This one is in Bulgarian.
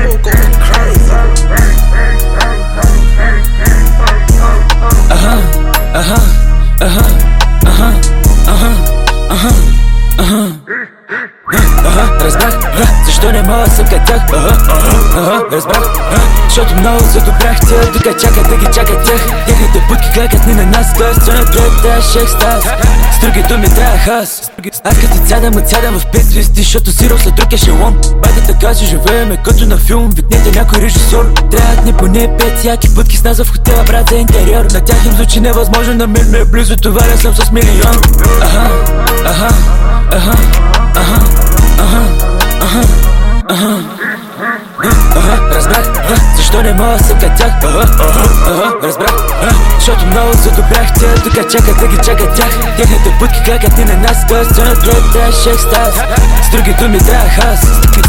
people going crazy. Разбрах, защо не мога съм като тях. Разбрах, защото много задобрях тях. Тук чакат да ги чакат тях. Техните путки клякат ни на нас. Той сцена трета шех стас. С други думи траях аз. Аз като цядам отсядам в пет звезди, защото сирал след друг ешелон. Байте така си живееме като на филм. Викнете някой режисьор. Трябват ни поне 5 яки путки с нас в хотела, брат, за интериор. На тях им звучи невъзможно, на мен ме е близо. Товаря съм с милион. Разбрах, защо не мога съм като тях. Разбрах, защото много задобрях тях. Тук чакат да ги чакат тях. Техните путки клякат ни на нас. Той сцена трета шех стас. С други думи траях аз.